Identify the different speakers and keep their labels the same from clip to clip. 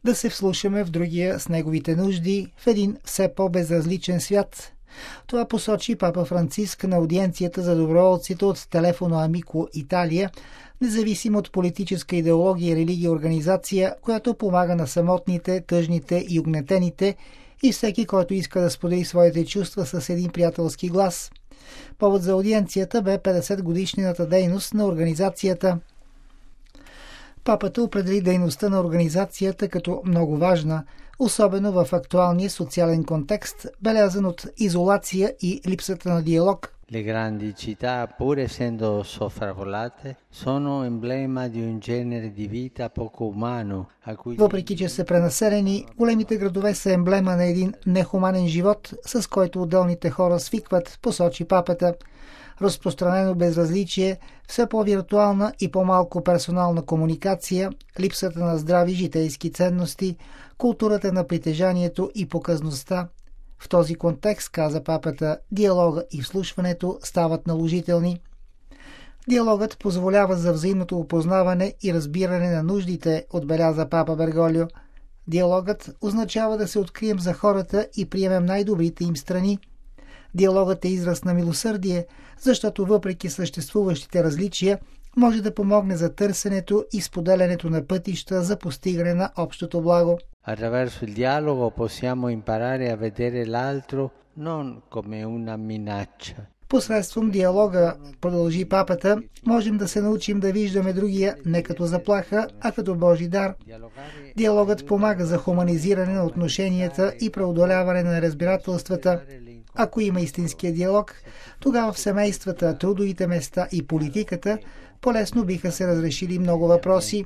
Speaker 1: да се вслушаме в другия с неговите нужди в един все по-безразличен свят. Това посочи папа Франциск на аудиенцията за доброволците от Телефоно Амико Италия, независимо от политическа идеология и религия организация, която помага на самотните, тъжните и угнетените и всеки, който иска да сподели своите чувства с един приятелски глас. Повод за аудиенцията бе 50-годишнината дейност на организацията. Папата определи дейността на организацията като много важна, особено в актуалния социален контекст, белязан от изолация и липсата на диалог.
Speaker 2: Le grandi città, pur essendo sovraffollate, sono emblema di un genere di vita poco umano, a cui...
Speaker 1: Въпреки че са пренаселени, големите градове са емблема на един нехуманен живот, с който отделните хора свикват, посочи папата. Разпространено безразличие, все по-виртуална и по-малко персонална комуникация, липсата на здрави житейски ценности, културата на притежанието и показността. В този контекст, каза папата, диалога и вслушването стават наложителни. Диалогът позволява за взаимното опознаване и разбиране на нуждите, отбеляза папа Берголио. Диалогът означава да се открием за хората и приемем най-добрите им страни. Диалогът е израз на милосърдие, защото въпреки съществуващите различия, може да помогне за търсенето и споделянето на пътища за постигане на общото благо.
Speaker 2: Attraverso il dialogo possiamo imparare a vedere l'altro non come una minaccia.
Speaker 1: Посредством диалога, продължи папата, можем да се научим да виждаме другия не като заплаха, а като Божи дар. Диалогът помага за хуманизиране на отношенията и преодоляване на неразбирателствата. Ако има истинския диалог, тогава в семействата, трудовите места и политиката по-лесно биха се разрешили много въпроси.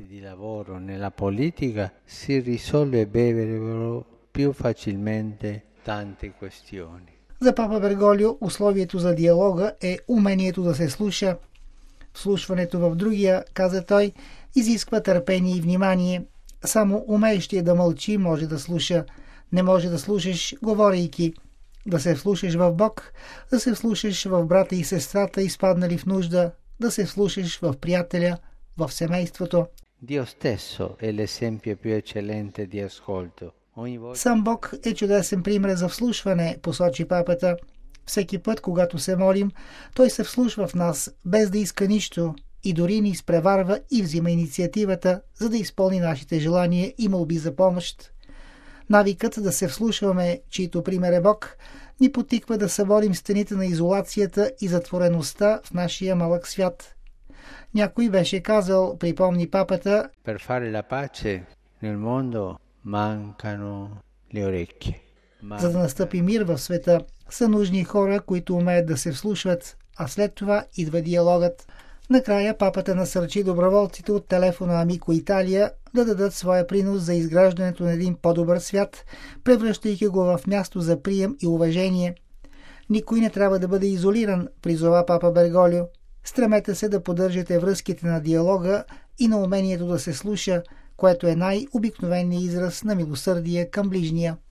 Speaker 1: За папа Берголио условието за диалога е умението да се слуша. Вслушването в другия, каза той, изисква търпение и внимание. Само умеещия да мълчи може да слуша. Не може да слушаш, говорейки. Да се вслушаш в Бог, да се вслушаш в брата и сестрата, изпаднали в нужда, да се вслушаш в приятеля, в семейството. Сам Бог е чудесен пример за вслушване, посочи папата. Всеки път, когато се молим, Той се вслушва в нас, без да иска нищо, и дори ни изпреварва и взима инициативата, за да изпълни нашите желания и молби за помощ. Навикът да се вслушваме, чието пример е Бог, ни потиква да съборим стените на изолацията и затвореността в нашия малък свят. Някой беше казал, припомни папата,
Speaker 2: Per fare la pace nel mondo mancano le orecchie.
Speaker 1: За да настъпи мир в света, са нужни хора, които умеят да се вслушват, а след това идва диалогът. Накрая папата насърчи доброволците от Телефоно Амико Италия да дадат своя принос за изграждането на един по-добър свят, превръщайки го в място за прием и уважение. Никой не трябва да бъде изолиран, призова папа Берголио. Стремете се да поддържате връзките на диалога и на умението да се слуша, което е най-обикновеният израз на милосърдие към ближния.